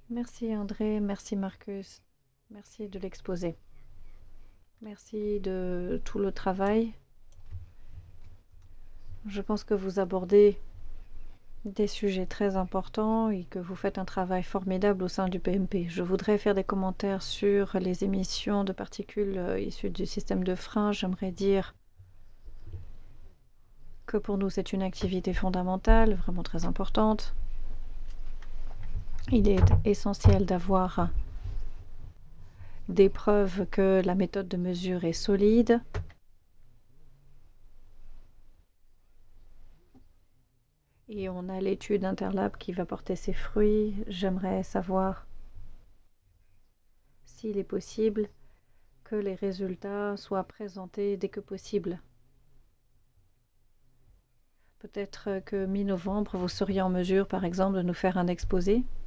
Merci André, merci Marcus, merci de l'exposé. Merci de tout le travail. Je pense que vous abordez des sujets très importants et que vous faites un travail formidable au sein du PMP. Je voudrais faire des commentaires sur les émissions de particules issues du système de frein. J'aimerais dire que pour nous, c'est une activité fondamentale, vraiment très importante. Il est essentiel d'avoir des preuves que la méthode de mesure est solide. Et on a l'étude Interlab qui va porter ses fruits. J'aimerais savoir s'il est possible que les résultats soient présentés dès que possible. Peut-être que mi-novembre, vous seriez en mesure, par exemple, de nous faire un exposé.